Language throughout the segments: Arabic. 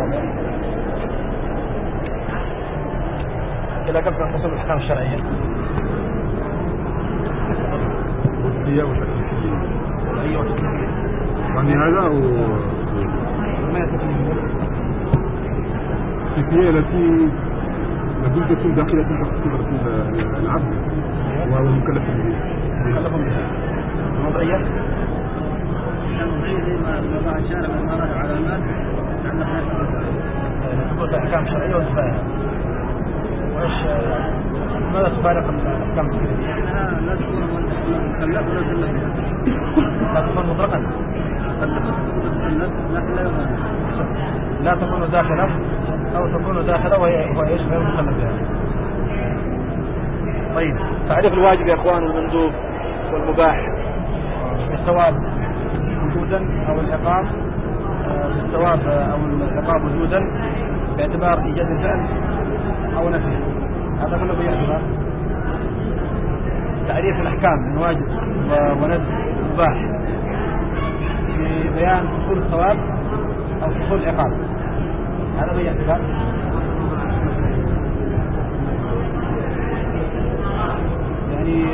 الموضوع. إذا قبل الفصول الأحكام الشرعية والدية والتكليفية والأية والتكليفية يعني هذا ما يتكلم التكليفية التي لابد تكون داخلة تحت خبرة العبد وهو مكلف بها الوضعية زي ما وضع الشارع من مرة علامات تقول الأحكام الشرعية والكفاية وإيش ماذا تفارق الأحكام الشرعية؟ يعني لا تكون مكلف ولا تكلف لا تكون مطلقا لا تكون داخلة أو تكون داخلة وهي إيش غير مكلف بها. طيب تعريف الواجب يا اخوان والمندوب والمباح. الثواب وجودا او العقاب الثواب او العقاب وجودا باعتبار ايجاد الفعل او نفيه. هذا كله باعتبار تعريف الاحكام من واجب وندب ومباح في بيان حصول الثواب او حصول العقاب. هذا باعتبار يعني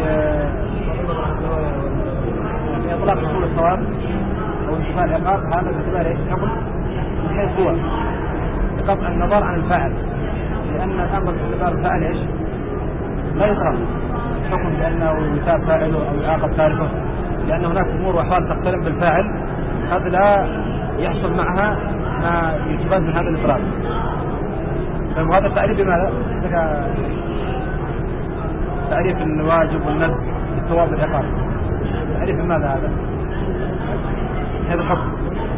إطلاق حصول الثواب أو انتفاء العقاب هذا باعتبار إيش؟ حكم من حيث هو بقطع النظر عن الفاعل، لأن الأمر باعتبار الفاعل إيش؟ لا يطلق حكم بأنه يثاب فاعله أو يعاقب تاركه، لأن هناك أمور وأحوال تقترن بالفاعل قد لا يحصل معها ما يستفاد من هذا الإطلاق. فهذا التعريف بماذا؟ تعريف الواجب والندب بالثواب والعقاب. تعريف ماذا هذا؟ هذا الحكم.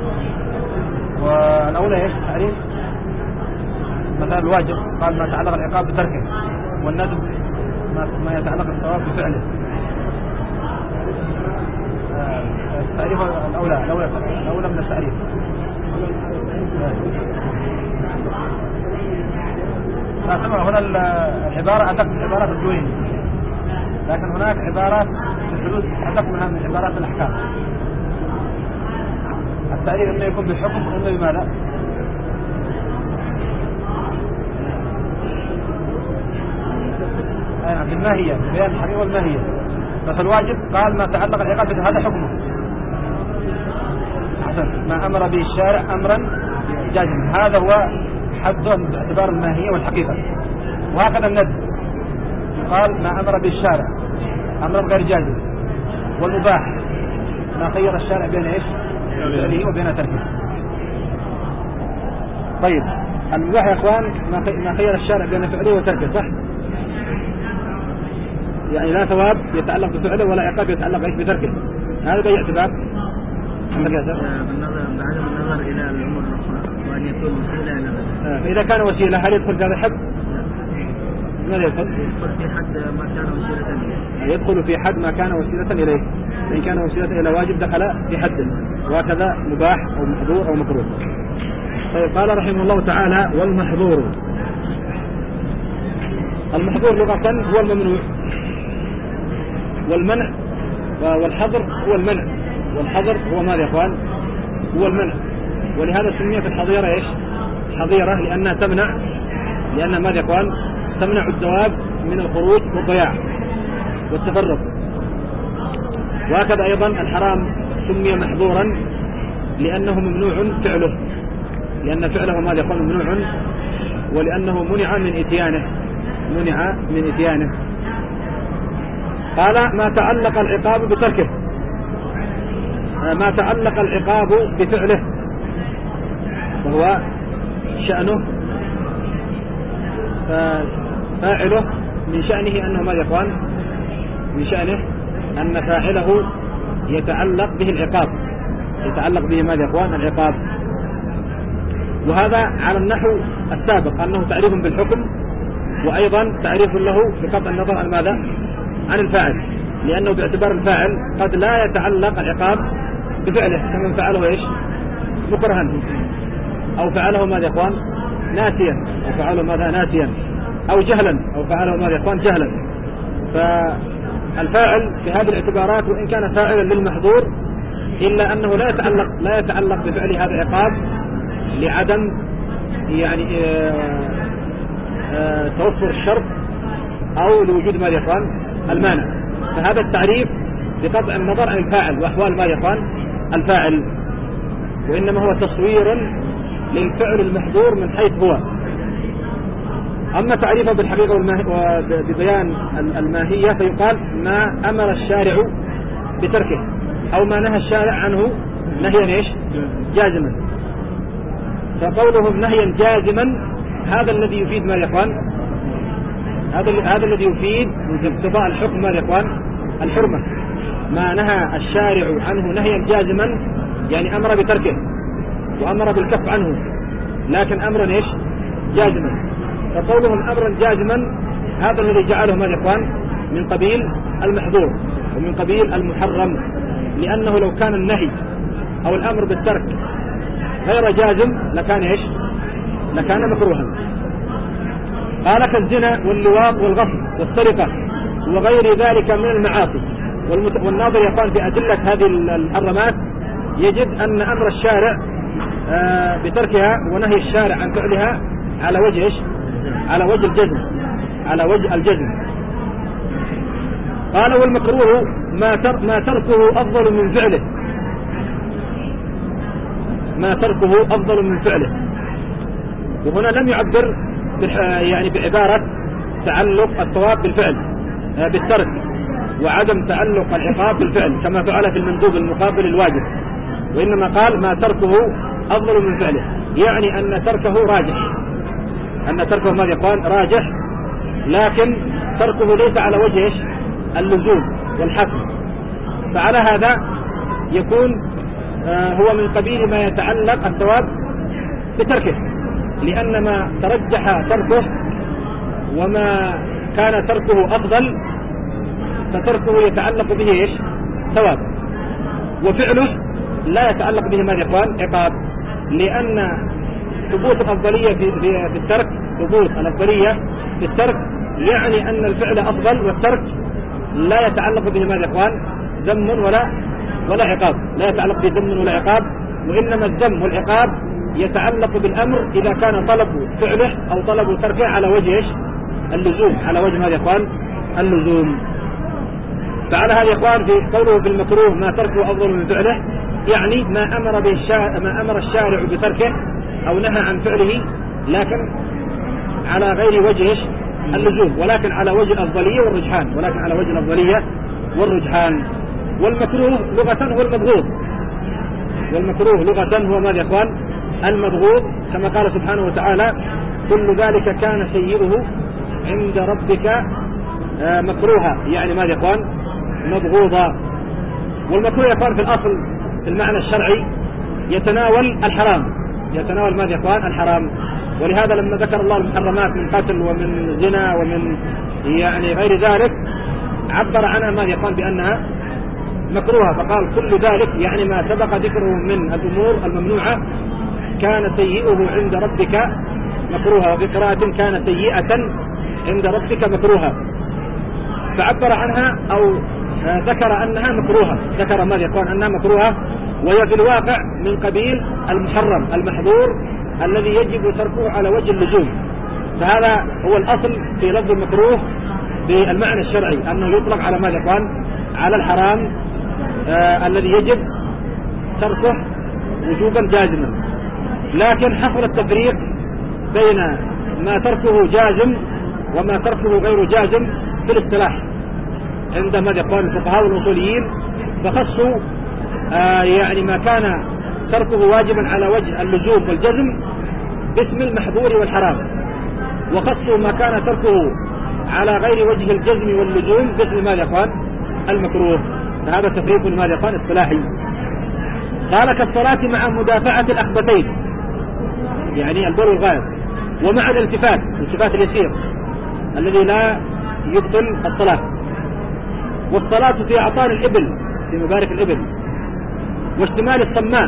والأولى ايش تعريف؟ مثلا الواجب قال ما يتعلق العقاب بتركه، والندب ما يتعلق الثواب بفعله. التعريف الأولى من التعريف. هنا العبارة أدق من عبارات الدوين، لكن هناك عبارات الحدود أدق منها من عبارات الأحكام. التعريف إما يكون بالحكم وإما بماذا؟ بالماهية، بيان الحقيقة والماهية. بس الواجب قال ما تعلق العقاب هذا حكمه. أحسن، ما أمر به الشارع أمرا جازما هذا هو حده باعتبار الماهية والحقيقة. وهكذا الندب قال ما أمر به الشارع أمرا غير جازم. والمباح ما خير الشارع بين إيش؟ فعله وبين تركه. طيب المباح يا اخوان ما خير الشارع بين فعله وتركه، صح؟ يعني لا ثواب يتعلق بفعله ولا عقاب يتعلق ايش بتركه. هذا باعتبار بعدم النظر الى الامور وان يكون وسيله الى فاذا كان وسيله هل يدخل في هذا الحد؟ ماذا يدخل؟ في حد ما كان وسيله اليه. يدخل في حد ما كان وسيله اليه. ان كان وسيله الى واجب دخل في حد، وهكذا مباح او محظور او مكروه. طيب قال رحمه الله تعالى والمحظور. المحظور لغة هو الممنوع، والمنع والحظر هو المنع، والحظر هو ماذا يا اخوان؟ هو المنع. ولهذا سميت الحظيرة ايش؟ حظيرة لأنها تمنع، لأنها ماذا يا اخوان؟ تمنع الدواب من الخروج والضياع والتفرق. وهكذا أيضا الحرام سمي محظورا لأنه ممنوع فعله، لأن فعله ماذا يا اخوان؟ ممنوع، ولأنه منع من إتيانه. قال ما تعلق العقاب بتركه، ما تعلق العقاب بفعله وهو شأنه فاعله من شأنه أنه ماذا يا اخوان؟ من شأنه أن فاعله يتعلق به العقاب، يتعلق به ماذا يا اخوان؟ العقاب. وهذا على النحو السابق أنه تعريف بالحكم، وأيضا تعريف له بقطع النظر عن ماذا؟ عن الفاعل، لأنه باعتبار الفاعل قد لا يتعلق العقاب بفعله، كما فعله ايش؟ مكرها، أو فعله ماذا يا اخوان؟ ناسيا، أو فعله ماذا؟ ناسيا، أو جهلا، أو فعله ماذا يا اخوان؟ جهلا. فالفاعل بهذه الاعتبارات وإن كان فاعلا للمحظور إلا أنه لا يتعلق بفعل هذا العقاب لعدم يعني توفر الشرط أو لوجود ماذا يا إخوان المانع. فهذا التعريف بقطع النظر عن الفاعل وأحوال ماذا يا إخوان الفاعل، وإنما هو تصوير للفعل المحظور من حيث هو. أما تعريفه بالحقيقة وببيان الماهية فيقال ما أمر الشارع بتركه أو ما نهى الشارع عنه نهيا إيش جازما. فقولهم نهيا جازما هذا الذي يفيد ماذا يا إخوان هذا الذي يفيد اقتضاء الحكم ماذا يا إخوان الحرمة. ما نهى الشارع عنه نهيا جازما يعني أمر بتركه وأمر بالكف عنه، لكن أمرا إيش جازما. فقولهم أمرا جازما هذا الذي جعله ماذا يا إخوان من قبيل المحظور ومن قبيل المحرم، لأنه لو كان النهي أو الأمر بالترك غير جازم لكان إيش لكان مكروها. قال كالزنا واللواط والغصب والسرقة وغير ذلك من المعاصي. والناظر يقال في أدلة هذه المحرمات يجد أن أمر الشارع بتركها ونهي الشارع عن فعلها على وجه إيش على وجه الجزم على وجه الجزم. قال والمكروه ما تركه أفضل من فعله ما تركه أفضل من فعله. وهنا لم يعبر يعني بعبارة تعلق الثواب بالفعل بالترك وعدم تعلق العقاب بالفعل كما فعل في المندوب المقابل الواجب، وإنما قال ما تركه أفضل من فعله، يعني أن تركه راجح أن تركه ماذا يقال راجح، لكن تركه ليس على وجه اللزوم والحتم. فعلى هذا يكون هو من قبيل ما يتعلق الثواب بتركه، لأن ما ترجح تركه وما كان تركه أفضل فتركه يتعلق به ثواب، وفعله لا يتعلق به ماذا يقال عقاب، لأن ثبوت الأفضلية في الترك ثبوت الأفضلية في الترك يعني أن الفعل أفضل، والترك لا يتعلق به ماذا يقال ذم ولا عقاب، لا يتعلق به ذم ولا عقاب، وإنما الذم والعقاب يتعلق بالأمر إذا كان طلب فعله أو طلب تركه على وجه اللزوم، على وجه ماذا يقال اللزوم. فعلى هذا يقال في قوله بالمكروه ما تركه أفضل من فعله، يعني ما أمر الشارع بتركه أو نهى عن فعله لكن على غير وجه اللزوم، ولكن على وجه الأفضلية والرجحان. والمكروه لغة هو المبغوض، والمكروه لغة هو ماذا يا إخوان المبغوض، كما قال سبحانه وتعالى كل ذلك كان سيئه عند ربك مكروها، يعني ماذا يا إخوان مبغوضا. والمكروه يا إخوان في الأصل في المعنى الشرعي يتناول الحرام، يتناول ماذا يا إخوان الحرام. ولهذا لما ذكر الله المحرمات من قتل ومن زنا ومن يعني غير ذلك عبر عنها ماذا يا إخوان بأنها مكروهة، فقال كل ذلك يعني ما سبق ذكره من الأمور الممنوعة كان سيئه عند ربك مكروها، وفي قراءة كان سيئة عند ربك مكروها، فعبر عنها أو ذكر أنها مكروهة، ذكر ماذا يقول أنها مكروهة، وهي في الواقع من قبيل المحرم المحظور الذي يجب تركه على وجه اللزوم. فهذا هو الأصل في لفظ المكروه بالمعنى الشرعي، أنه يطلق على ماذا يقول على الحرام الذي يجب تركه وجوبا جازما. لكن حصل التفريق بين ما تركه جازم وما تركه غير جازم في الاصطلاح عند ماذا يقول الفقهاء والأصوليين، فخصوا يعني ما كان تركه واجبا على وجه اللزوم والجزم باسم المحظور والحرام، وخصوا ما كان تركه على غير وجه الجزم واللزوم باسم ماذا يقول المكروه. فهذا تفريق ماذا يقول اصطلاحي. قال كالصلاة مع مدافعة الأخبثين يعني البول والغائط، ومع الالتفات اليسير الذي لا يبطل الصلاة، والصلاة في أعطان الإبل في مبارك الإبل، واشتمال الصماء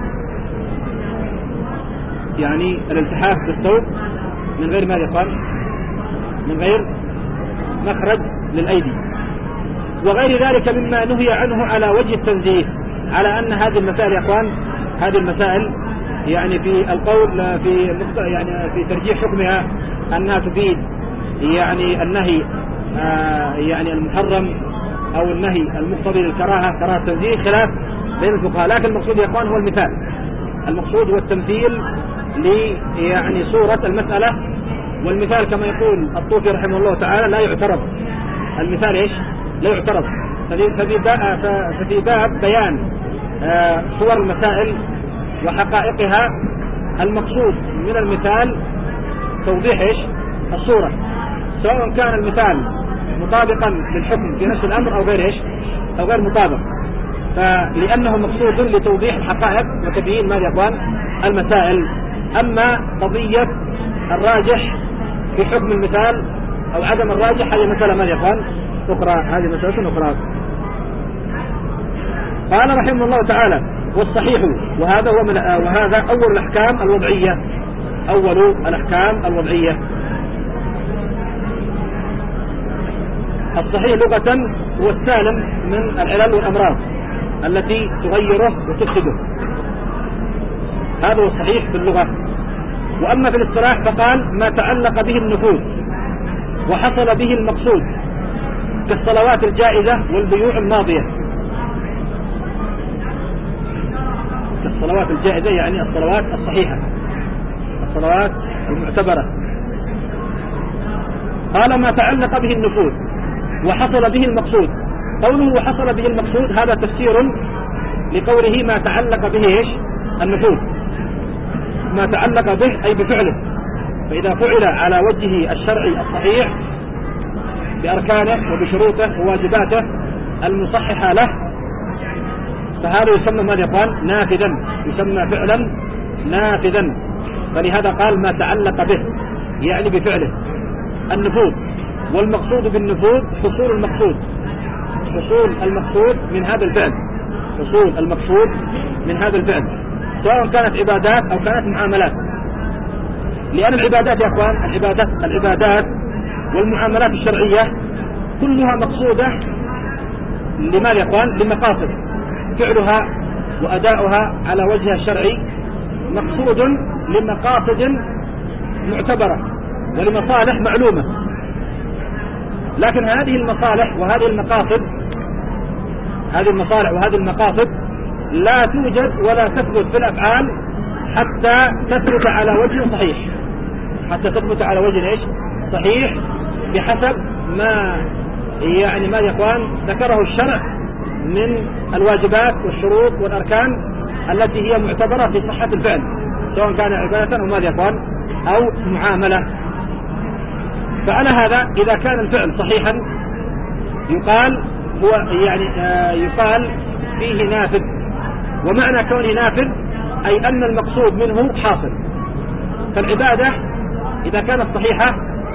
يعني الالتحاف بالثوب من غير ماذا يقال من غير مخرج للأيدي، وغير ذلك مما نهي عنه على وجه التنزيه، على أن هذه المسائل يا أخوان هذه المسائل يعني في القول يعني في ترجيح حكمها أنها تفيد يعني النهي يعني المحرم أو النهي المقتضي للكراهة كراهة التنزيه، خلاف بين الفقهاء. لكن المقصود يا إخوان هو المثال، المقصود هو التمثيل يعني صورة المسألة. والمثال كما يقول الطوفي رحمه الله تعالى لا يعترض، المثال إيش؟ لا يعترض. ففي باب بيان صور المسائل وحقائقها، المقصود من المثال توضيح إيش؟ الصورة، سواء كان المثال مطابقا للحكم في نفس الأمر أو غير إيش؟ أو غير مطابق، فلأنه مقصود لتوضيح الحقائق وتبيين ماذا يقوان المسائل. أما قضية الراجح في حكم المثال أو عدم الراجح هذه مسألة ماذا يقوان أخرى، هذه مسألة أخرى. قال رحمه الله تعالى: والصحيح، وهذا أول الأحكام الوضعية، أول الأحكام الوضعية. الصحيح لغة هو السالم من العلل والأمراض التي تغيره وتفسده، هذا هو الصحيح في اللغة. وأما في الاصطلاح فقال: ما تعلق به النفوذ وحصل به المقصود كالصلوات الجائزة والبيوع الماضية. كالصلوات الجائزة يعني الصلوات الصحيحة، الصلوات المعتبرة. قال: ما تعلق به النفوذ وحصل به المقصود. قوله وحصل به المقصود هذا تفسير لقوله ما تعلق به إيش؟ النفوذ. ما تعلق به أي بفعله، فإذا فعل على وجهه الشرعي الصحيح بأركانه وبشروطه وواجباته المصححة له فهذا يسمى ماذا يقال؟ نافذا، يسمى فعلا نافذا. فلهذا قال ما تعلق به يعني بفعله النفوذ. والمقصود بالنفوذ حصول المقصود، حصول المقصود من هذا الفعل، حصول المقصود من هذا الفعل، سواء كانت عبادات أو كانت معاملات. لأن العبادات يا أخوان، العبادات والمعاملات الشرعية كلها مقصودة لماذا يا أخوان؟ لمقاصد، فعلها وأداؤها على وجهها الشرعي مقصود لمقاصد معتبرة ولمصالح معلومة. لكن هذه المصالح وهذه المقاصد، هذه المصالح وهذه المقاصد لا توجد ولا تثبت في الأفعال حتى تثبت على وجه صحيح، حتى تثبت على وجه إيش؟ صحيح، بحسب ما يعني ما يا إخوان ذكره الشرع من الواجبات والشروط والأركان التي هي معتبرة في صحة الفعل، سواء كان عبادة أو ماذا يا إخوان أو معاملة. فعلى هذا إذا كان الفعل صحيحا يقال هو يعني يقال فيه نافذ. ومعنى كونه نافذ أي أن المقصود منه حاصل. فالعبادة إذا كانت صحيحة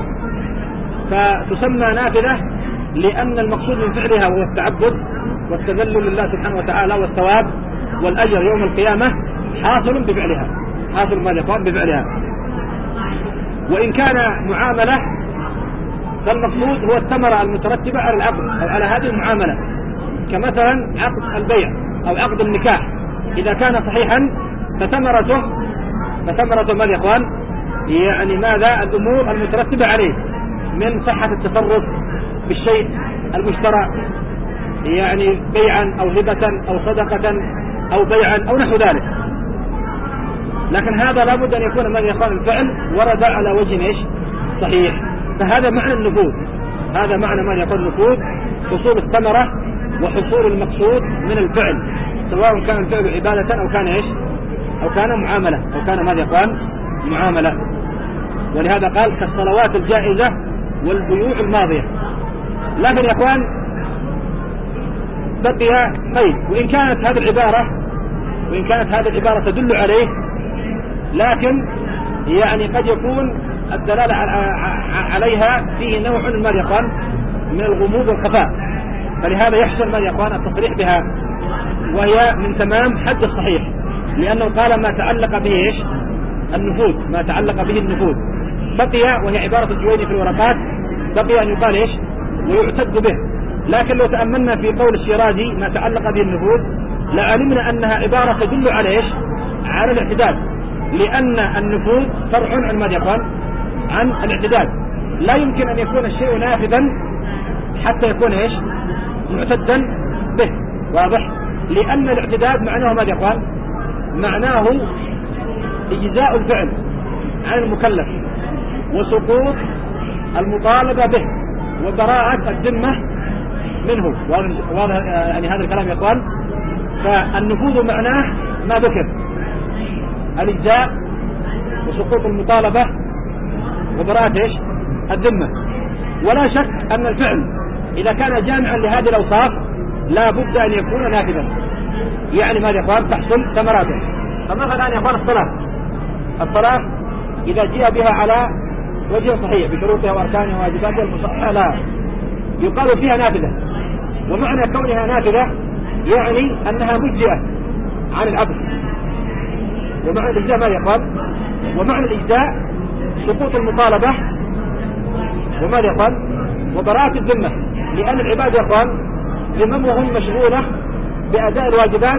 فتسمى نافذة لأن المقصود من فعلها هو التعبد والتذلل لله سبحانه وتعالى والثواب والأجر يوم القيامة حاصل بفعلها، حاصل ما يقام بفعلها. وإن كان معاملة فالمقصود هو الثمرة المترتبة على العقد أو على هذه المعاملة، كمثلا عقد البيع أو عقد النكاح إذا كان صحيحا فثمرته ماذا يا إخوان؟ يعني ماذا؟ الأمور المترتبة عليه من صحة التصرف بالشيء المشترى، يعني بيعا أو هبة أو صدقة أو بيعا أو نحو ذلك. لكن هذا لابد أن يكون ماذا يا إخوان؟ الفعل ورد على وجه إيش؟ صحيح. فهذا معنى النفوذ، هذا معنى ماذا يقول النفوذ؟ حصول الثمرة وحصول المقصود من الفعل، سواء كان الفعل عبادة أو كان إيش؟ أو كان معاملة، أو كان ماذا يقول؟ معاملة. ولهذا قال كالصلوات الجائزة والبيوع الماضية. لكن يا إخوان بقي قيد، وإن كانت هذه العبارة تدل عليه، لكن يعني قد يكون الدلالة عليها فيه نوع من ماذا يقال؟ من الغموض والخفاء. فلهذا يحصل ماذا يقال؟ التصريح بها، وهي من تمام حد الصحيح، لأنه قال ما تعلق به إيش؟ النفوذ، ما تعلق به النفوذ. بقي، وهي عبارة الجويني في الورقات، بقي أن يقال إيش؟ ويعتد به. لكن لو تأملنا في قول الشيرازي ما تعلق به النفوذ لعلمنا أنها عبارة تدل على إيش؟ على الاعتداد، لأن النفوذ فرع عن ماذا يقال؟ عن الاعتداد. لا يمكن أن يكون الشيء نافذا حتى يكون إيش؟ معتدا به. واضح؟ لأن الاعتداد معناه ماذا يقال؟ معناه إجزاء الفعل عن المكلف وسقوط المطالبة به وبراءة الذمة منه. واضح يعني هذا الكلام يا اخوان؟ فالنفوذ معناه ما ذكر: الإجزاء وسقوط المطالبة وبراءة ايش؟ الذمة. ولا شك أن الفعل إذا كان جامعا لهذه الأوصاف لا بد أن يكون نافذا. يعني ماذا يا اخوان؟ تحصل ثمراته. فمثلا يا اخوان الصلاة إذا جاء بها على وجه صحيح بشروطها وأركانها وواجباتها المصححة لا يقال فيها نافذة. ومعنى كونها نافذة يعني أنها مجزئة عن العبد. ومعنى الإجزاء ماذا يقال؟ ومعنى الإجزاء سقوط المطالبة وماذا يقال؟ وبراءة الذمة. لأن العباد يقال ذممهم مشغولة بأداء الواجبات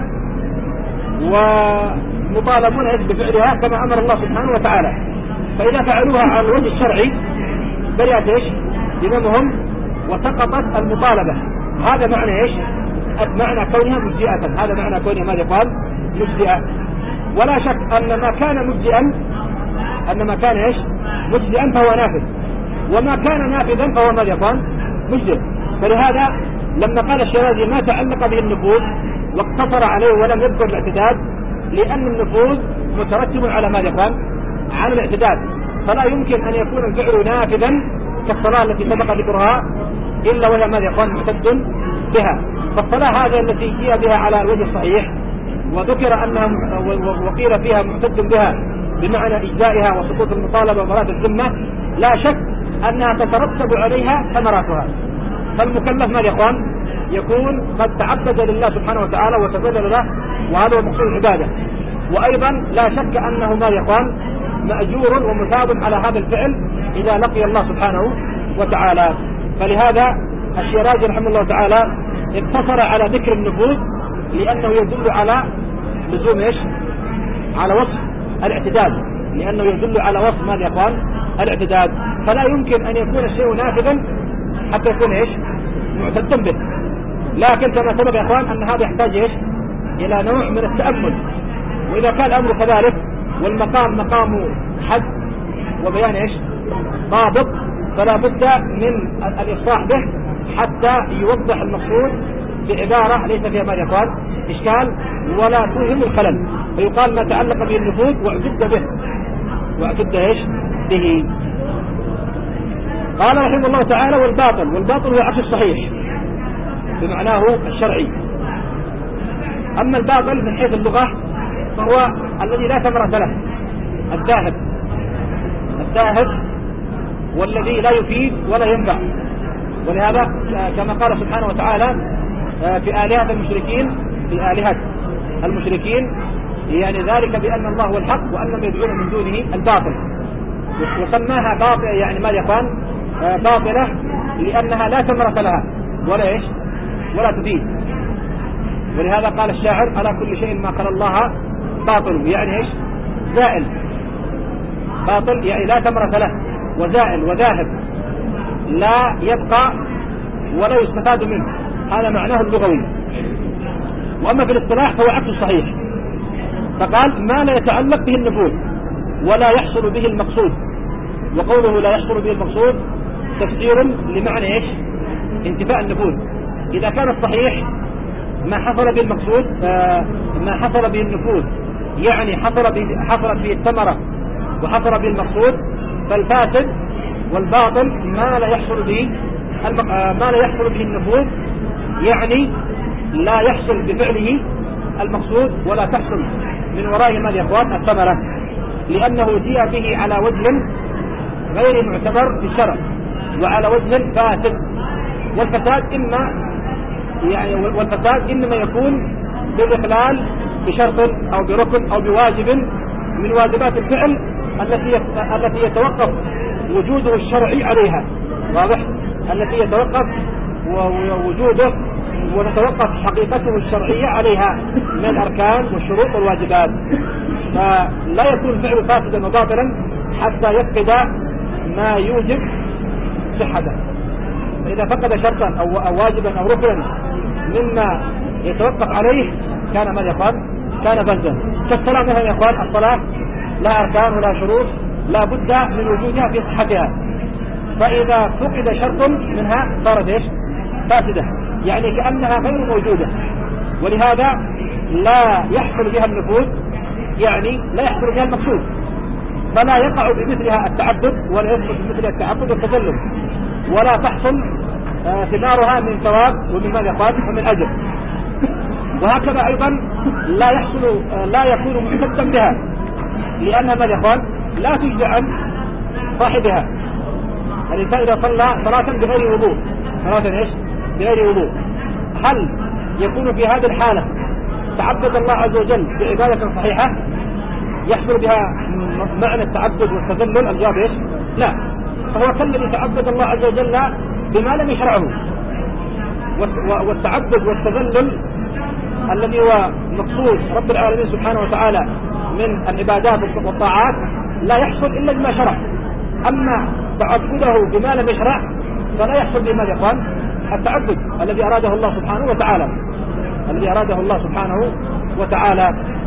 ومطالبون بفعلها كما أمر الله سبحانه وتعالى. فإذا فعلوها على الوجه الشرعي برئت ايش؟ ذممهم وسقطت المطالبة. هذا معنى ايش؟ معنى كونها مجزئة. هذا معنى كونها ماذا يقال؟ مجزئة. ولا شك أن ما كان مجزئا ايش؟ مجزئا فهو نافذ، وما كان نافذا فهو ماذا يقال؟ مجزئ. فلهذا لما قال الشيرازي ما تعلق به النفوذ واقتصر عليه ولم يذكر الاعتداد، لأن النفوذ مترتب على ماذا يقال؟ على الاعتداد. فلا يمكن أن يكون الفعل نافذا كالصلاة التي سبق ذكرها إلا وهي ماذا يقال؟ معتد بها. فالصلاة هذه التي جاء بها على الوجه الصحيح وذكر أنها وقيل فيها معتد بها بمعنى إجزائها وسقوط المطالبة وبراءة الذمة، لا شك أنها تترتب عليها ثمراتها. فالمكلف ماذا يقال؟ يكون قد تعبد لله سبحانه وتعالى وتذلل له، وهذا هو مقصود العبادة. وأيضا لا شك أنه ماذا يقال؟ مأجور ومثاب على هذا الفعل إذا لقي الله سبحانه وتعالى. فلهذا الشيرازي رحمه الله تعالى اقتصر على ذكر النفوذ لأنه يدل على لزوم ايش؟ على وصف الاعتداد، لأنه يدل على وصف ماذا يقال؟ الاعتداد. فلا يمكن أن يكون الشيء نافذا حتى يكون ايش؟ معتدا به. لكن كما سبق يا اخوان أن هذا يحتاج ايش؟ إلى نوع من التأمل. وإذا كان الأمر كذلك والمقام مقام حد وبيان ايش؟ ضابط، فلا بد من الإصلاح به حتى يوضح المقصود بعبارة ليس فيها ما يقال إشكال ولا توهم الخلل، فيقال ما تعلق به النفوذ واعتد ايش؟ به. قال رحمه الله تعالى: والباطل هو عكس الصحيح بمعناه الشرعي. أما الباطل من حيث اللغة فهو الذي لا ثمرة له، الذاهب والذي لا يفيد ولا ينفع. ولهذا كما قال سبحانه وتعالى في آلهة المشركين يعني ذلك بأن الله هو الحق وأنهم يدعون من دونه الباطل. وسماها باطل يعني ما يقال باطلة لأنها لا ثمرة لها ولا تفيد. ولهذا قال الشاعر: على كل شيء ما خلا الله باطل. يعني ايش؟ زائل. باطل يعني لا ثمرة له وزائل وذاهب لا يبقى ولا يستفاد منه. هذا معناه اللغوي. وأما في الاصطلاح فهو عكس الصحيح. فقال: ما لا يتعلق به النفوذ ولا يحصل به المقصود. وقوله لا يحصل به المقصود تفسير لمعنى ايش؟ انتفاء النفوذ. إذا كان الصحيح ما حصل به المقصود ما حصل به النفوذ يعني حصلت به الثمرة وحصل به المقصود، فالفاسد والباطل ما لا يحصل به النفوذ يعني لا يحصل بفعله المقصود ولا تحصل من ورائه ماذا يا اخوان؟ الثمرة، لأنه جاء به على وجه غير معتبر في الشرع وعلى وجه فاسد. والفساد إنما يكون بالإخلال بشرط أو بركن أو بواجب من واجبات الفعل التي يتوقف وجوده الشرعي عليها. واضح؟ التي يتوقف وجوده وتتوقف حقيقته الشرعية عليها من الأركان والشروط والواجبات، فلا يكون فعل فاسدا وباطلا حتى يفقد ما يوجب صحته. فإذا فقد شرطا أو واجبا أو ركنا مما يتوقف عليه كان ماذا يقال؟ كان فاسدا. كالصلاة مثلا يقال الصلاة لا أركان ولا شروط لا بد من وجودها في صحتها، فإذا فقد شرط منها صارت ايش؟ فاسدة، يعني كأنها غير موجودة، ولهذا لا يحصل بها النفوذ، يعني لا يحصل بها المقصود، فلا يقع بمثلها التعبد ولا يحصل بمثلها التعبد والتسلم، ولا تحصل ثمارها من ثواب ومن ماذا يقال ومن أجر. وهكذا أيضا لا يكون معتدا بها، لأنها ماذا يقال لا تجزي عن صاحبها. الإنسان إذا صلى صلاة بغير وضوء، صلاة ايش؟ بغير وضوء، هل يكون في هذه الحالة تعبد الله عز وجل بعبادة صحيحة يحصل بها معنى التعبد والتذلل؟ الجواب ايش؟ لا. فهو كالذي تعبد الله عز وجل بما لم يشرعه، والتعبد والتذلل الذي هو مقصود رب العالمين سبحانه وتعالى من العبادات والطاعات لا يحصل إلا بما شرع. أما تعبده بما لم يشرع فلا يحصل بما يقال التعبد الذي أراده الله سبحانه وتعالى، الذي أراده الله سبحانه وتعالى.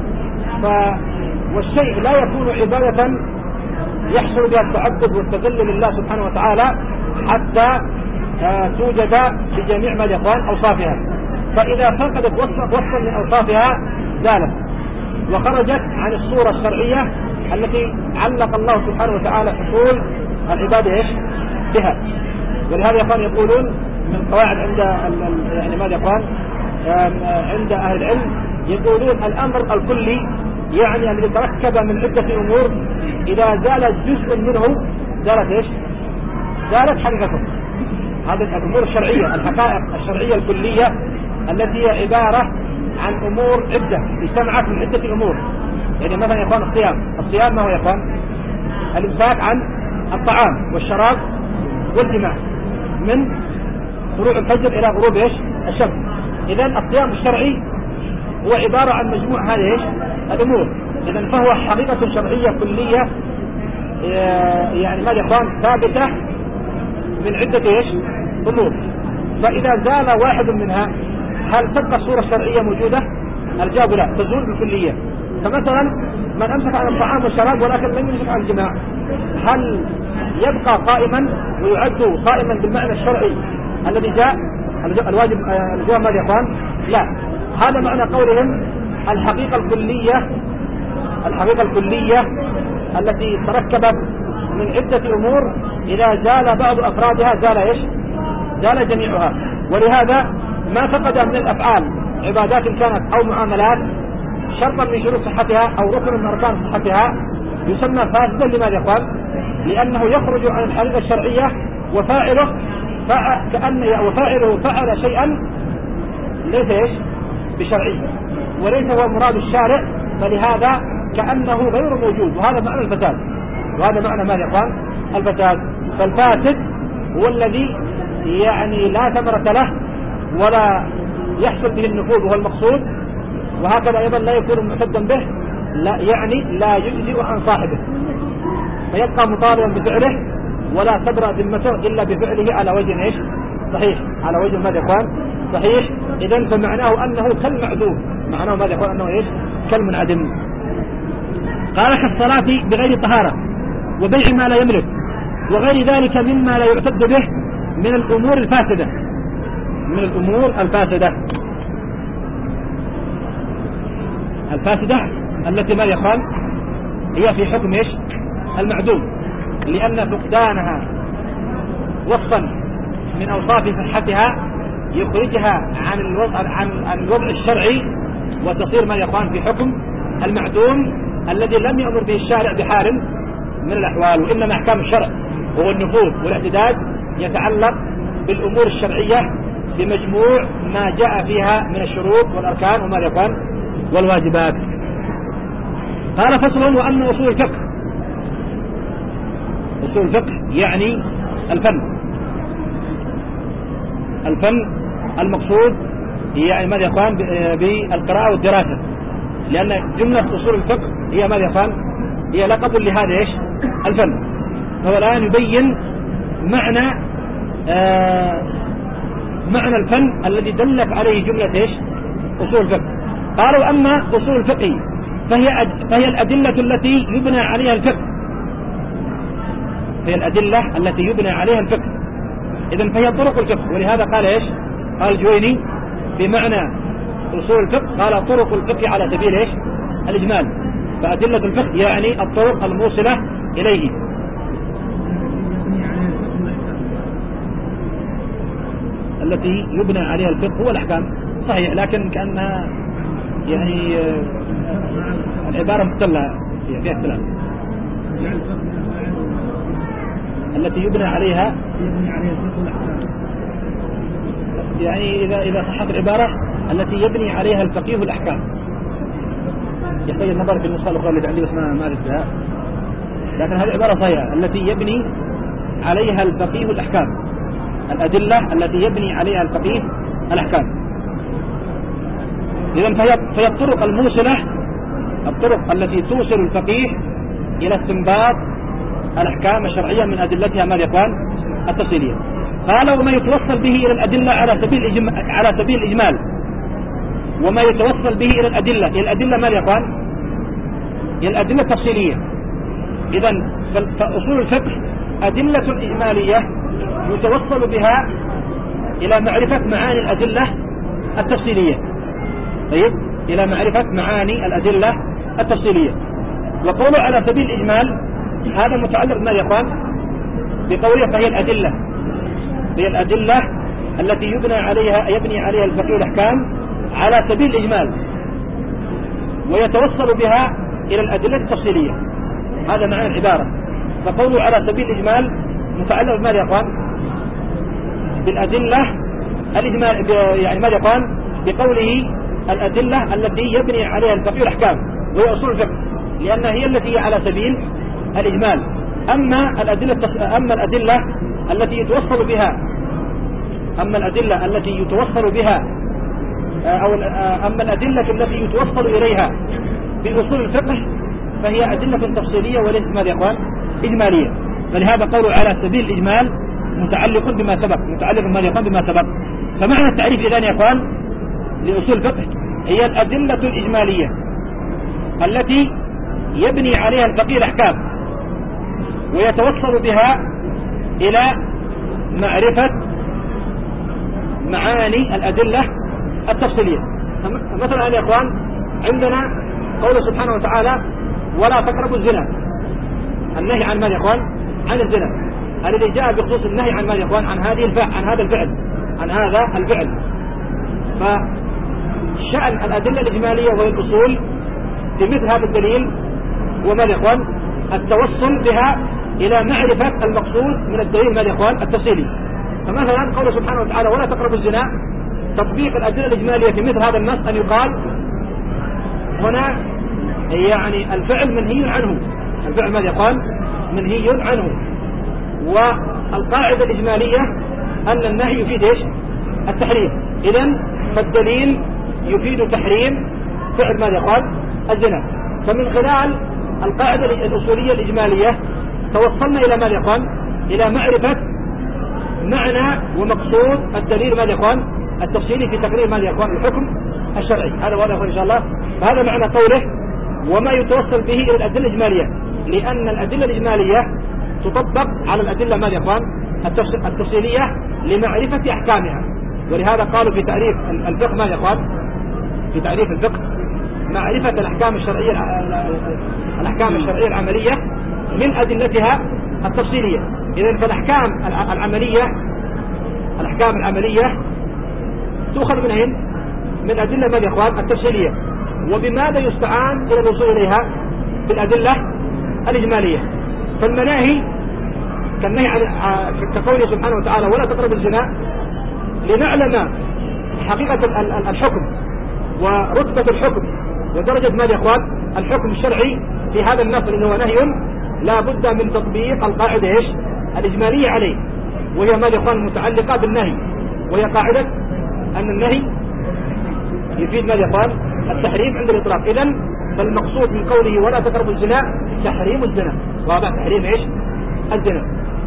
والشيء لا يكون عبادة يحصل بها التعبد والتذلل لله سبحانه وتعالى حتى توجد بجميع ما يقال أوصافها، فإذا فقدت وصفا من أوصافها زالت وخرجت عن الصورة الشرعية التي علق الله سبحانه وتعالى حصول العبادة ايش بها. ولهذا يقولون من قواعد عند يعني ماذا يقال عند أهل العلم، يقولون الأمر الكلي يعني الذي تركب من عدة أمور إذا زال جزء منه زالت ايش؟ زالت حقيقته. هذه الأمور الشرعية، الحقائق الشرعية الكلية التي هي عبارة عن أمور عدة اجتمعت من عدة أمور. يعني مثلا يقال الصيام ما هو يقال؟ الإمساك عن الطعام والشراب والجماع من طلوع الفجر إلى غروب ايش؟ الشمس. إذن الصيام الشرعي هو عبارة عن مجموع هذه ايش؟ الأمور. إذن فهو حقيقة شرعية كلية يعني ماذا يقال ثابتة من عدة ايش؟ أمور. فإذا زال واحد منها هل تبقى الصورة الشرعية موجودة؟ الجواب لا، تزول بالكلية. فمثلا من أمسك عن الطعام والشراب ولكن لم يمسك عن الجماع هل يبقى قائما ويعد قائما بالمعنى الشرعي الذي جاء الواجب؟ الجواب ماذا يقال؟ لا. هذا معنى قولهم الحقيقة الكلية التي تركبت من عدة أمور إذا زال بعض أفرادها زال ايش؟ زال جميعها. ولهذا ما فقد من الأفعال عبادات كانت أو معاملات شرطا من شروط صحتها أو ركن من أركان صحتها يسمى فاسدا. لماذا يقال؟ لأنه يخرج عن الحقيقة الشرعية وفاعله فعل شيئا ليس ايش؟ بشرعي، وليس هو مراد الشارع، فلهذا كأنه غير موجود. وهذا معنى الفساد، وهذا معنى ما يقال الفساد. فالفاسد هو الذي يعني لا ثمرة له ولا يحصل به النفوذ وهو المقصود، وهكذا أيضا لا يكون معتدا به، لا يعني لا يجزئ عن صاحبه، فيبقى مطالبا بفعله ولا تبرأ ذمته إلا بفعله على وجه ايش؟ صحيح، على وجه ماذا يقال؟ صحيح. إذن فمعناه أنه كالمعدوم، معناه ماذا يقول؟ أنه ايش؟ كالمنعدم. قال كالصلاة بغير طهارة وبيع ما لا يملك وغير ذلك مما لا يعتد به من الأمور الفاسدة، من الأمور الفاسدة التي ما يقال هي في حكم ايش؟ المعدوم، لأن فقدانها وصفا من أوصاف صحتها يخرجها عن الوضع الشرعي وتصير ما يقال في حكم المعدوم الذي لم يأمر به الشارع بحال من الأحوال. وإنما أحكام الشرع هو النفوذ والاعتداد يتعلق بالأمور الشرعية بمجموع ما جاء فيها من الشروط والأركان وما يقال والواجبات. قال فصل: وأما أصول الفقه. أصول الفقه يعني الفن المقصود يعني ماذا يا إخوان بالقراءة والدراسة، لأن جملة أصول الفقه هي ماذا يا إخوان هي لقب لهذا إيش الفن. فهو الآن يبين معنى الفن الذي دلت عليه جملة إيش أصول الفقه. قالوا أما أصول الفقه فهي الأدلة التي يبنى عليها الفقه، هي الأدلة التي يبنى عليها الفقه. إذن فهي طرق الفقه. ولهذا قال إيش قال الجويني بمعنى أصول الفقه قال طرق الفقه على سبيل إيش الإجمال. فأدلة الفقه يعني الطرق الموصلة إليه. التي يبنى عليها الفقه هو الأحكام صحيح، لكن كأنها يعني العبارة مختلة فيها اختلاف. التي يبنى عليها يعني إذا صحت العبارة التي يبني عليها الفقيه الأحكام. يحتاج النظر في النسخة الأخرى اللي عندي بس ما أدركها، لكن هذه العبارة صحيحة التي يبني عليها الفقيه الأحكام، الأدلة التي يبني عليها الفقيه الأحكام. إذن فهي الطرق الموصلة، الطرق التي توصل الفقيه إلى استنباط الأحكام الشرعية من أدلتها ماذا يا إخوان التفصيلية. قال وما يتوصل به إلى الأدلة على سبيل الإجمال، وما يتوصل به إلى الأدلة ماذا يا إخوان هي الأدلة التفصيلية. إذن فأصول الفقه أدلة إجمالية يتوصل بها إلى معرفة معاني الأدلة التفصيلية. طيب إلى معرفة معاني الأدلة التفصيلية. وقوله على سبيل الإجمال هذا متعلق بما يا إخوان بقوله فهي الأدلة التي يبني عليها الفقيه الأحكام على سبيل الإجمال، ويتوصل بها إلى الأدلة التفصيلية. هذا معنى العبارة. فقوله على سبيل الإجمال متعلق بما يا إخوان بالأدلة الإجمال، يعني ما يقال بقوله الأدلة التي يبني عليها الفقيه الأحكام وهي أصول الفقه، لأنها هي التي على سبيل الإجمال. أما الأدلة التي يتوصل بها أما الأدلة التي يتوصل إليها بأصول الفقه فهي أدلة تفصيلية وليست ماذا يا إخوان إجمالية. فلهذا قولوا على سبيل الإجمال متعلق بما سبق. فمعنى التعريف إذن يا إخوان لأصول الفقه هي الأدلة الإجمالية التي يبني عليها الفقيه الأحكام ويتوصل بها إلى معرفة معاني الأدلة التفصيلية. مثلا يا إخوان عندنا قوله سبحانه وتعالى ولا تقربوا الزنا، النهي عن ماذا يا إخوان عن الزنا الذي جاء بخصوص النهي عن ماذا يا إخوان عن هذا الفعل. فشأن الأدلة الإجمالية وهي الأصول بمثل هذا الدليل وماذا يا إخوان التوصل بها إلى معرفة المقصود من الدليل ماذا يا إخوان التفصيلي. فمثلا قوله سبحانه وتعالى ولا تقربوا الزنا، تطبيق الأدلة الإجمالية في مثل هذا النص أن يقال هنا يعني الفعل منهي عنه، الفعل ماذا يقال منهي عنه. والقاعدة الإجمالية أن النهي يفيد إيش التحريم. إذن فالدليل يفيد تحريم فعل ماذا يقال الزنا. فمن خلال القاعدة الأصولية الإجمالية توصلنا إلى ماذا يقال إلى معرفة معنى ومقصود الدليل ماذا يقال التفصيلي في تقرير ماذا يقال الحكم الشرعي. هذا واضح إن شاء الله. فهذا معنى قوله وما يتوصل به إلى الأدلة الإجمالية، لأن الأدلة الإجمالية تطبق على الأدلة ماذا يقال التفصيلية لمعرفة أحكامها. ولهذا قالوا في تعريف الفقه ماذا يقال في تعريف الفقه معرفة الأحكام الشرعية العملية من أدلتها التفصيلية. إذن فالأحكام العملية تؤخذ من أدلة ماذا يقال التفصيلية. وبماذا يستعان إلى الوصول إليها بالأدلة الإجمالية. فالمناهي كالنهي كقوله سبحانه وتعالى ولا تقربوا الزنا، لنعلم حقيقة الحكم ورتبة الحكم ودرجة ماذا يا إخوان الحكم الشرعي في هذا النص إنه نهي لا بد من تطبيق القاعدة إيش الإجمالية عليه، وهي ماذا يا إخوان متعلقة بالنهي، وهي قاعدة أن النهي يفيد ماذا يا اخوان؟ التحريم عند الإطلاق. إذن فالمقصود من قوله ولا تقربوا الزنا تحريم الزنا. واضح؟ تحريم ايش؟ الزنا.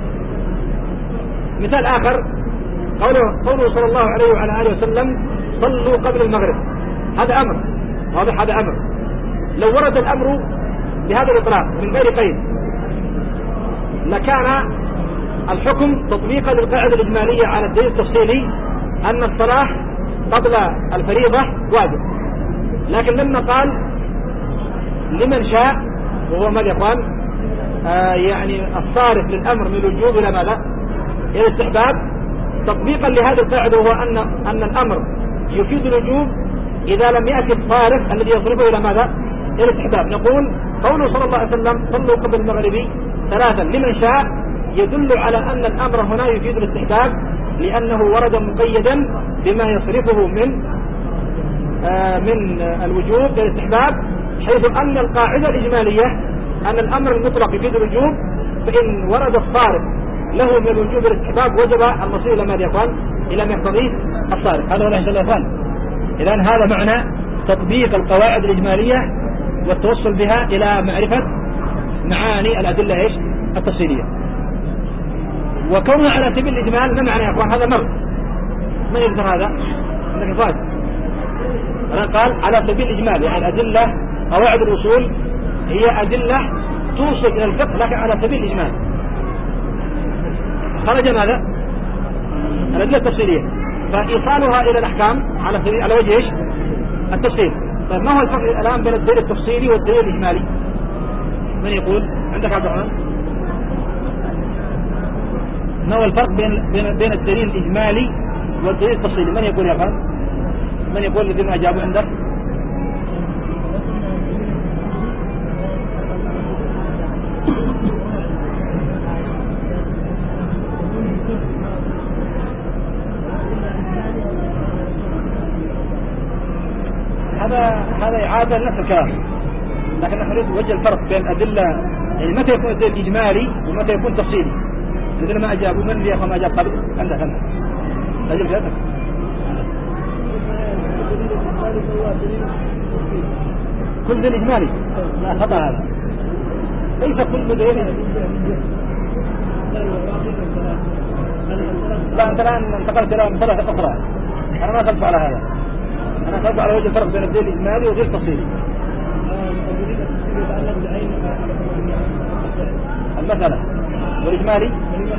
مثال آخر قوله صلى الله عليه وعلى آله وسلم صلوا قبل المغرب. هذا أمر. واضح؟ هذا أمر. لو ورد الأمر بهذا الإطلاق من غير قيد لكان الحكم تطبيقا للقاعدة الإجمالية على الدليل التفصيلي أن الصلاة قبل الفريضة واجب. لكن لما قال لمن شاء وهو ماذا يا اخوان؟ يعني الصارف للأمر من الوجوب إلى ماذا؟ إلى الاستحباب، تطبيقا لهذه القاعدة، وهو أن الأمر يفيد الوجوب إذا لم يأتي الصارف الذي يصرفه إلى ماذا؟ إلى الاستحباب. نقول قوله صلى الله عليه وسلم صلوا قبل المغرب 3 لمن شاء يدل على أن الأمر هنا يفيد الاستحباب، لأنه ورد مقيدا بما يصرفه من الوجوب إلى الاستحباب، حيث أن القاعدة الإجمالية أن الأمر المطلق يفيد الوجوب، فإن ورد الصارف له من الوجوب إلى الاستحباب وجب المصير إلى ماذا يقال؟ إلى ما يقتضيه الصارف. هذا هو الإحسان يا إخوان. إذن هذا معنى تطبيق القواعد الإجمالية والتوصل بها إلى معرفة معاني الأدلة إيش؟ التفصيلية. وكونها على سبيل الإجمال ما معنى يا إخوان؟ هذا مرض. من يقدر هذا؟ عندك فايد. أنا قال على سبيل الإجمال، يعني الأدلة قواعد الأصول هي أدلة توصل إلى الفقه لكن على سبيل الإجمال. خرج ماذا؟ الأدلة التفصيلية، فإيصالها إلى الأحكام على وجه إيش؟ التفصيل. طيب ما هو الفرق الآن بين الدليل التفصيلي والدليل الإجمالي؟ من يقول؟ عندك عبد الرحمن؟ ما هو الفرق بين الدليل الإجمالي والدليل التفصيلي؟ من يقول يا أخوان؟ من يقول الذين أجابوا عندك؟ هذا إعادة نفس الكلام، لكن نحن نريد وجه الفرق بين أدلة، يعني متى يكون الدليل إجمالي ومتى يكون تفصيلي. الذين ما أجابوا من اللي ما أجاب قبل؟ عندك أجل جاتك. كل دليل إجمالي؟ لا، خطأ هذا. ليس كل دليل. لا، أنت الآن انتقلت إلى مصطلح أخرى. أنا ما أخذت على هذا. أنا أخذت على وجه الفرق بين الدليل الإجمالي وغير التفصيلي. المسألة والإجمالي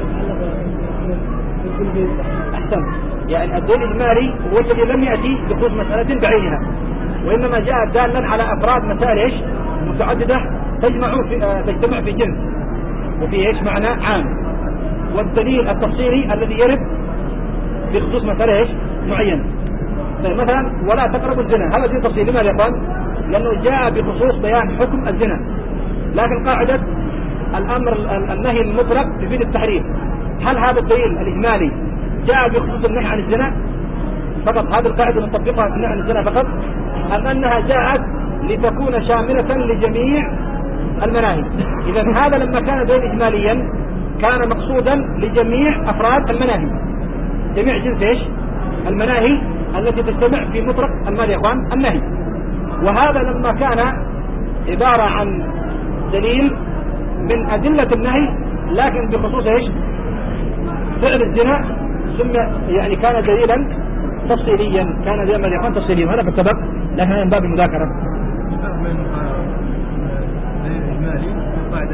أحسن. يعني الدليل الإجمالي هو الذي لم يأتي بخصوص مسألة بعينها، وإنما جاء دالا على أفراد مسائل إيش؟ متعددة تجتمع في جنس وفي إيش؟ معنى عام. والدليل التفصيلي الذي يرد بخصوص مسألة إيش؟ معينة. طيب مثلا ولا تقربوا الزنا، هذا دليل تفصيلي. لماذا يا اخوان؟ لأنه جاء بخصوص بيان حكم الزنا، لكن قاعدة الأمر النهي المطلق يفيد التحريم. هل هذا الدليل الإجمالي جاء بخصوص النهي عن الزنا فقط؟ هذه القاعدة نطبقها في النهي عن الزنا فقط، أم أنها جاءت لتكون شاملة لجميع المناهي؟ إذا هذا لما كان دليل إجماليا كان مقصودا لجميع أفراد المناهي، جميع جنس إيش؟ المناهي التي تجتمع في مطلق المال يا اخوان النهي. وهذا لما كان عبارة عن دليل من أدلة النهي لكن بخصوص ايش؟ فعل الزنا، سمى يعني كان دليلا تفصيليا، كان دليلا يا اخوان تفصيليا. هذا في السبق لكن من باب المذاكرة. من دليل إجمالي قاعدة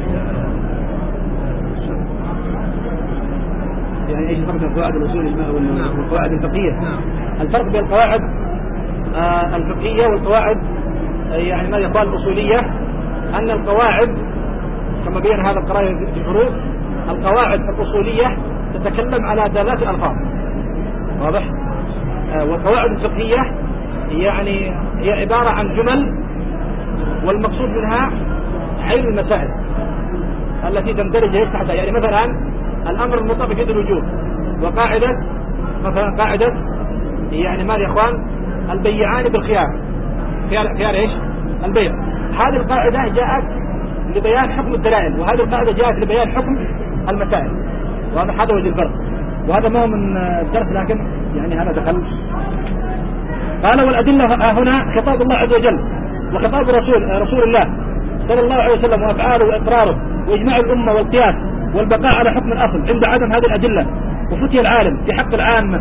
يعني ايش الفرق بين قواعد الاصول والقواعد الفقهيه؟ الفرق بين القواعد الفقهيه والقواعد يعني ما يقال الاصوليه ان القواعد كما بين هذا القراءه في الحروف، القواعد الاصوليه تتكلم على دلالات الالفاظ، واضح؟ والقواعد الفقهيه يعني هي عباره عن جمل والمقصود منها علم المسائل التي تندرج تحتها. يعني مثلا الأمر المطلق يفيد الوجوب، وقاعدة مثلا قاعدة يعني مال يا إخوان البيعان بالخيار، خيار إيش؟ البيع. هذه القاعدة جاءت لبيان حكم الدلائل، وهذه القاعدة جاءت لبيان حكم المسائل. واضح؟ هذا وجه الفرق. وهذا ما هو من الدرس لكن يعني هذا دخل. قال والأدلة هنا خطاب الله عز وجل وخطاب رسول الله صلى الله عليه وسلم وأفعاله وإقراره وإجماع الأمة والقياس والبقاء على حكم الأصل عند عدم هذه الأدلة وفتي العالم في حق العامة.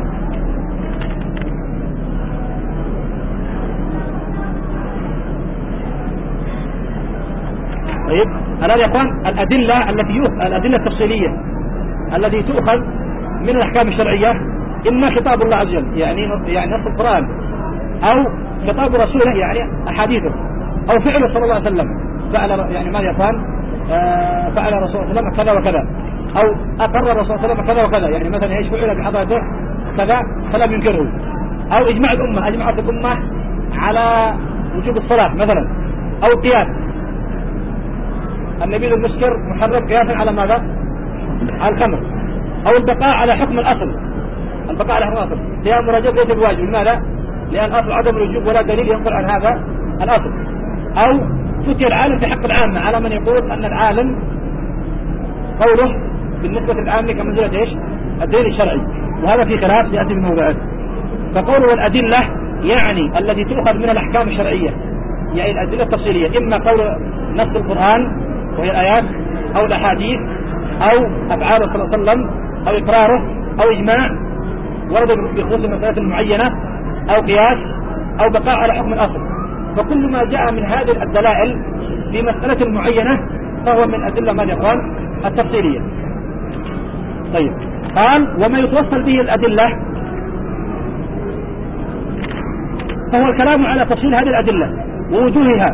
طيب الآن يا إخوان الأدلة التفصيلية التي تؤخذ من الأحكام الشرعية إما خطاب الله عز وجل يعني نص القرآن أو خطاب رسوله يعني أحاديثه أو فعله صلى الله عليه وسلم فعل يعني ماذا يقال فعل رسول الله صلى الله عليه وسلم كذا وكذا أو أقر الرسول صلى الله عليه وسلم كذا وكذا يعني مثلا ايش فعل بحضرته كذا فلم ينكره أو إجماع الأمة أجمعت الأمة على وجوب الصلاة مثلا أو قياس النبيذ المسكر محرم قياسا على ماذا؟ على الخمر أو البقاء على حكم الأصل قيام الرجل ليس بواجب لماذا؟ لأن الأصل عدم الوجوب ولا دليل ينقل عن هذا الأصل أو فتي العالم في حق العامة على من يقول أن العالم قوله بالنسبة للعامة كمنزلة إيش؟ الدليل الشرعي وهذا في خلاف يأتي بالموضوعات. فقوله والأدلة يعني التي تؤخذ من الأحكام الشرعية يعني الأدلة التفصيلية إما قول نص القرآن وهي الآيات أو الأحاديث أو أفعاله صلى الله عليه وسلم أو إقراره أو إجماع ورد بخصوص المسألة المعينة أو قياس أو بقاء على حكم الأصل. فكل ما جاء من هذه الدلائل في مسألة معينة فهو من أدلة ما يقال التفصيلية. طيب قال وما يتوصل به الأدلة فهو الكلام على تفصيل هذه الأدلة ووجوهها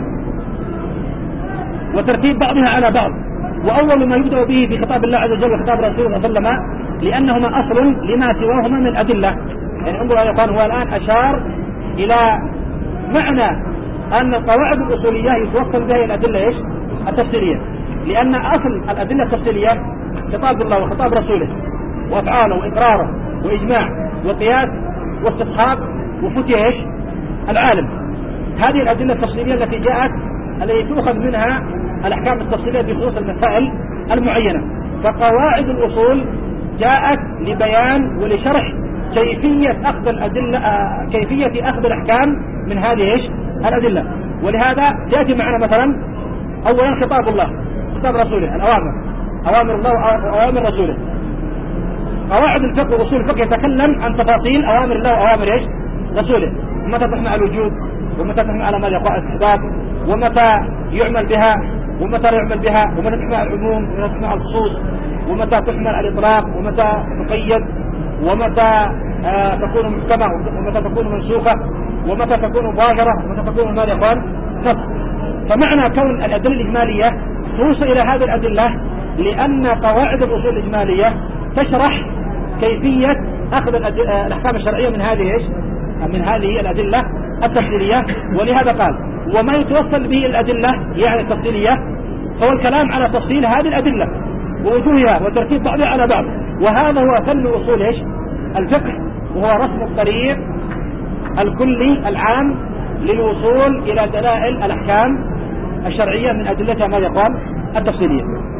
وترتيب بعضها على بعض. وأول ما يبدأ به في خطاب الله عز وجل وخطاب رسوله صلى الله عليه وسلم لأنهما أصل لما سواهما من الأدلة. يعني انظر يا إخوان هو الآن أشار إلى معنى أن القواعد الأصولية يتوصل بها الأدلة إيش؟ التفصيلية لأن أصل الأدلة التفصيلية خطاب الله وخطاب رسوله وأفعاله وإقراره وإجماع وقياس واستصحاب وفتي إيش؟ العالم. هذه الأدلة التفصيلية التي جاءت التي تؤخذ منها الأحكام التفصيلية بخصوص المسائل المعينة. فقواعد الأصول جاءت لبيان ولشرح كيفية أخذ الأدلة كيفية أخذ الأحكام من هذه إيش؟ الأدلة. ولهذا يأتي معنا مثلا أولا خطاب الله خطاب رسوله أوامر الله وأوامر رسوله. قواعد الفقه وأصول الفقه يتكلم عن تفاصيل أوامر الله وأوامر إيش؟ رسوله متى تحمل على الوجوب ومتى تحمل على ما يقع الاستحباب ومتى يعمل بها ومتى لا يعمل بها ومتى تحمل على العموم ومتى تحمل على الخصوص ومتى تحمل على الإطلاق ومتى تقيد ومتى تكون محكمة ومتى تكون منسوخة ومتى تكون ظاهرة ومتى تكون ما يقال نص. فمعنى كون الأدلة الإجمالية توصل إلى هذه الأدلة لأن قواعد الأصول الإجمالية تشرح كيفية أخذ الأحكام الشرعية من هذه الأدلة التفصيلية. ولهذا قال وما يتوصل به الأدلة يعني التفصيلية هو الكلام على تفصيل هذه الأدلة ووجوهها وترتيب بعضها على بعض. وهذا هو فن أصول إيش؟ الفقه وهو رسم الطريق الكلي العام للوصول إلى دلائل الأحكام الشرعية من أدلتها ما يقال التفصيلية.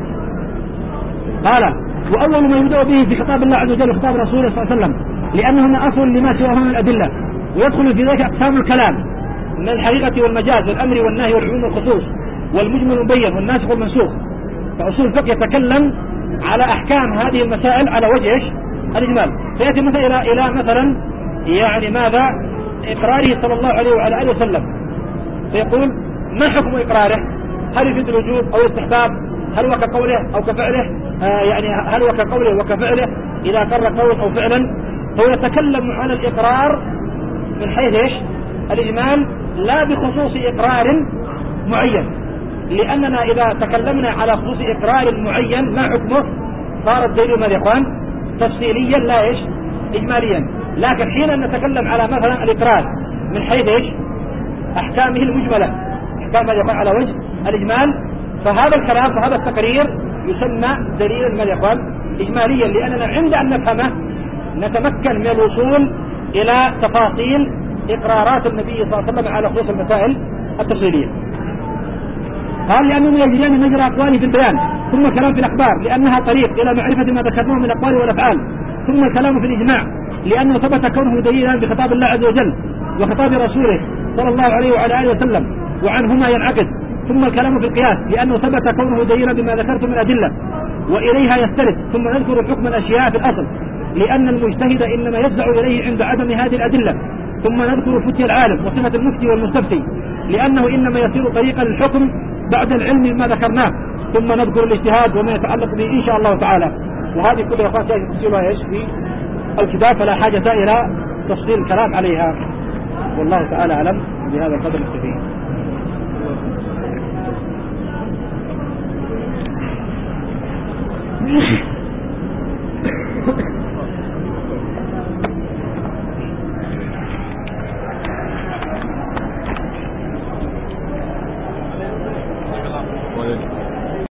قال وأول ما يبدأ به في خطاب الله عز وجل وخطاب رسوله صلى الله عليه وسلم لأنهما أصل لما سواهما من الأدلة ويدخل في ذلك أقسام الكلام من الحقيقة والمجاز والأمر والنهي والعموم والخصوص والمجمل والمبين والناسخ والمنسوخ. فأصول الفقه يتكلم على أحكام هذه المسائل على وجه إيش؟ الإجمال. فيأتي مثلا إلى مثلا يعني ماذا إقراره صلى الله عليه وعلى آله وسلم فيقول ما حكم إقراره؟ هل يفيد الوجوب أو الاستحباب؟ هل هو كقوله أو كفعله؟ يعني هل هو كقوله وكفعله إذا قر قول أو فعلا؟ هو يتكلم عن الإقرار من حيث إيش؟ الإجمال لا بخصوص إقرار معين. لأننا إذا تكلمنا على خصوص إقرار معين ما حكمه صار الدليل ماذا يقال تفصيليا لا إيش؟ إجماليا. لكن حين نتكلم على مثلا الإقرار من حيث إيش؟ أحكامه المجملة أحكام ماذا يقال على وجه الإجمال فهذا الكلام وهذا التقرير يسمى دليلا ماذا يقال إجماليا. لأننا عند أن نفهمه نتمكن من الوصول إلى تفاصيل إقرارات النبي صلى الله عليه وسلم على خصوص المسائل التفصيلية. قال لأنهم يجريان مجرى أقواله في البيان ثم الكلام في الأخبار لأنها طريق إلى معرفة ما ذكرناه من الأقوال والأفعال ثم الكلام في الإجماع لأنه ثبت كونه دليلا بخطاب الله عز وجل وخطاب رسوله صلى الله عليه وعلى آله وسلم وعنهما ينعقد. ثم الكلام في القياس لأنه ثبت كونه دليلا بما ذكرت من أدلة وإليها يستند. ثم نذكر حكم الأشياء في الأصل لأن المجتهد إنما يفزع إليه عند عدم هذه الأدلة. ثم نذكر فتي العالم وصفة المفتي والمستفتي لأنه إنما يصير طريقا للحكم بعد العلم ما ذكرناه. ثم نذكر الاجتهاد وما يتعلق به إن شاء الله تعالى. وهذه كلها أخوات تفصيلها إيش في الكتاب فلا حاجة إلى تفصيل الكلام عليها. والله تعالى أعلم. بهذا القدر نكتفي.